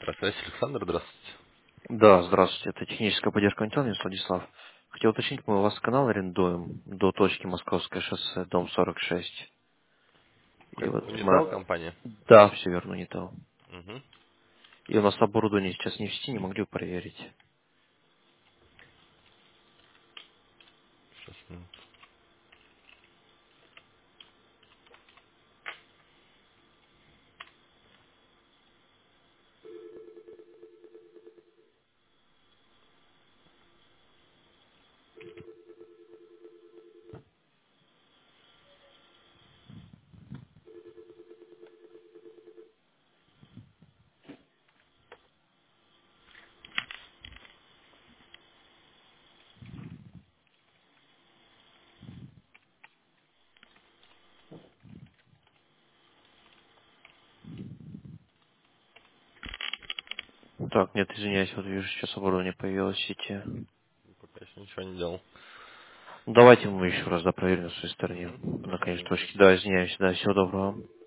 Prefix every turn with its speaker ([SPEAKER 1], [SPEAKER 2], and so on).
[SPEAKER 1] Профессор Александр, здравствуйте.
[SPEAKER 2] Да, здравствуйте. Это техническая поддержка Антонов, Владислав. Хотел уточнить, мы у вас канал арендуем до точки Московское шоссе, дом 46. И вот
[SPEAKER 1] Унитал
[SPEAKER 2] мы...
[SPEAKER 1] компания?
[SPEAKER 2] Да, все верну, не то.
[SPEAKER 1] Угу.
[SPEAKER 2] И у нас оборудование сейчас не в сети, не могли бы проверить.
[SPEAKER 1] Сейчас, минуту.
[SPEAKER 2] Так, нет, извиняюсь, вот вижу, сейчас оборудование появилось в сети.
[SPEAKER 1] Пока еще ничего не делал.
[SPEAKER 2] Давайте мы еще раз, да, проверим на своей стороне.
[SPEAKER 1] Угу.
[SPEAKER 2] На
[SPEAKER 1] Хорошо,
[SPEAKER 2] конечной
[SPEAKER 1] извините.
[SPEAKER 2] точке. Да, извиняюсь, да, всего доброго.